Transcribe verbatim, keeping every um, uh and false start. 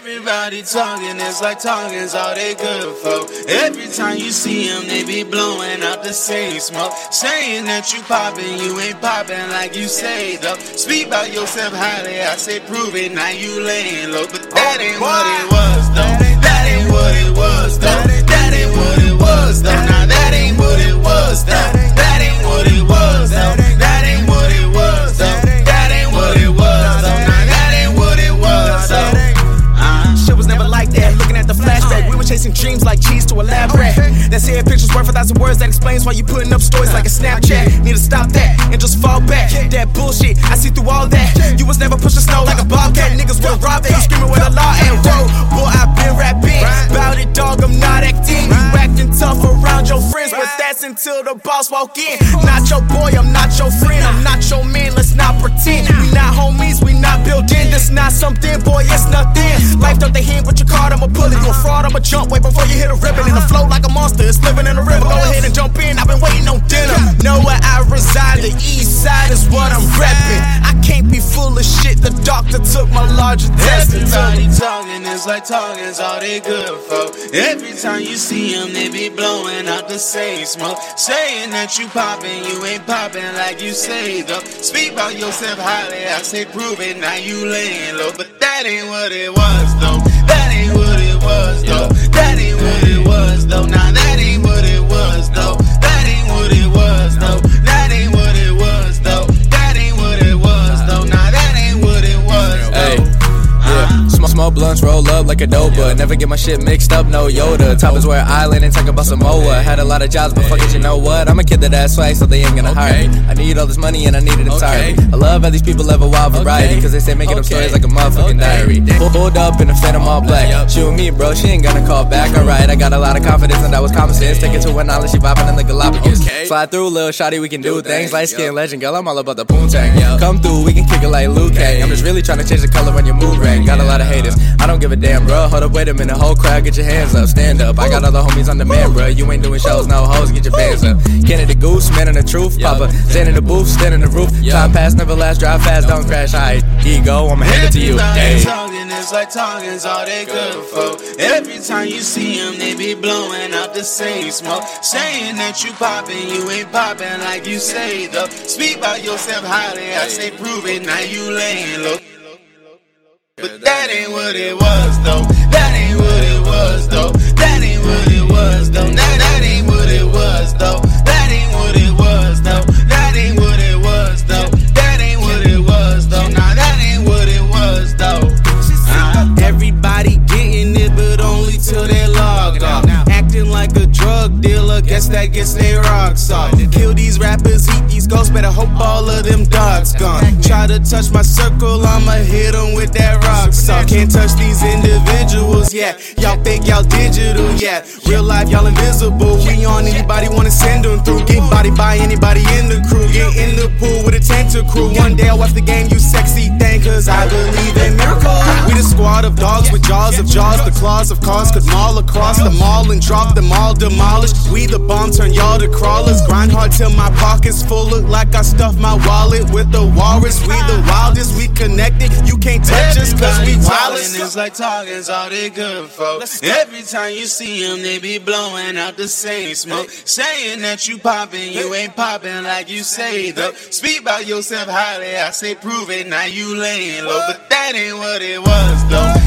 Everybody talking, it's like talking's all they good for. Every time you see them, they be blowing out the same smoke. Saying that you poppin', you ain't poppin' like you say though. Speak about yourself highly, I say prove it, now you laying low. But that ain't what it was though. That ain't what it was though. That ain't what it was though. Now that ain't what it was though. That ain't what it was though. That ain't what it was though. That ain't what it was though. Now that ain't what it was though. Shit was never like that. Looking at the flashback, we were chasing dreams like cheese to a lab rat. That said pictures worth a thousand words. That explains why you putting up stories like a Snapchat. Need to stop that and just fall back. That bullshit, I see through all that. You was never pushing snow like a bobcat. Niggas would rob that. You screaming with a law and whoa, boy, I been rapping about it, dog. I'm not acting. You acting tough around your friends, but that's until the boss walk in. Not your boy, I'm not your friend. I'm not your man. Let's not pretend. We not homies, we not built in. This not something, boy, it's nothing. Life don't they hand with your card, I'ma pull it. You a fraud, I'ma jump way before you hit a ribbon. And the flow like a monster, it's living in the river. Go ahead and jump in, I've been waiting on dinner. Know where I reside, the east side is what I'm reppin'. I can't be full of shit, the doctor took my larger test. Everybody talking, it's like talking's all they good for. Every time you see them, they be blowing out the same smoke. Saying that you poppin', you ain't poppin' like you say though. Speak about yourself highly, I say prove it, now you laying low. But that ain't what it was though. That ain't what it was though. That ain't what it was though. Now that ain't what it was though. That ain't what it was though. That ain't what it was though. That ain't what it was though. Now that ain't what it was though. Yeah, small, small blunts roll up like a dopa. Never get my shit mixed up, no Yoda. Top is where island and talk about Samoa. Had a lot of jobs, but fuck it, you know what? I'm a kid that ass swag, so they ain't gonna hire me. I need all this money and I need it entirely. I love how these people live a wild variety, cause they say making up stories like a motherfucking diary. Pulled up in a Phantom all black. She with me, bro, she ain't gonna call back. Alright, I got a lot of confidence and that was common sense. Take it to an island, she vibing in the Galapagos. Slide through, little shawty, we can do things. Light skin legend, girl, I'm all about the poontang. Come through, we can kick it like Liu Kang. I'm just really trying to change the color when your mood ring. Got a lot of haters, I don't give a damn, bro. Hold up, wait a minute, whole crowd, get your hands up, stand up. I got other homies on demand, bro. You ain't doing shows, no hoes, get your bands up. Kennedy Goose, man in the truth, Papa. Stand in the booth, stand in the roof. Time pass, never last, drive fast, don't crash. Alright, ego, I'ma hand it to you. Everybody talking, it's like talking's all they good for. Every time you see them, they be blowing out the same smoke. Saying that you poppin', you ain't poppin' like you say though. Speak about yourself highly, I say prove it, now you laying low. But that ain't what it was though. That ain't what it was though. That ain't what it was though. That, that ain't what it was though. That ain't what it was though. That ain't what it was though. That ain't what it was though. Nah, that ain't what it was though. Uh, Everybody getting it, but only till they logged off. Acting like a drug dealer, guess that gets their rocks off. Kill these rappers, eat these ghosts, better hope all of them dogs gone. Try to touch my circle, I'ma hit them with that rock salt. Can't touch these individuals, yeah. Y'all fake, y'all digital, yeah. Real life, y'all invisible. We on anybody wanna send them through. Get bodied by anybody in the crew. Get in the pool with a Tanta crew. One day I'll watch the game, you sexy thing, cause I believe in miracles. We the squad of dogs with jaws of jaws. The claws of cars could maul across the mall and drop them all demolished. We the bomb, turn y'all to crawlers. Grind hard till my pockets full. Look like I stuffed my wallet with the walrus. We the wildest, we connected. You can't touch us cause we wildest. It's like talking's all they good for. Every time you see them, they be blowing out the same smoke. Saying that you poppin', you ain't poppin' like you say though. Speak about yourself highly, I say prove it, now you laying low. But that ain't what it was though.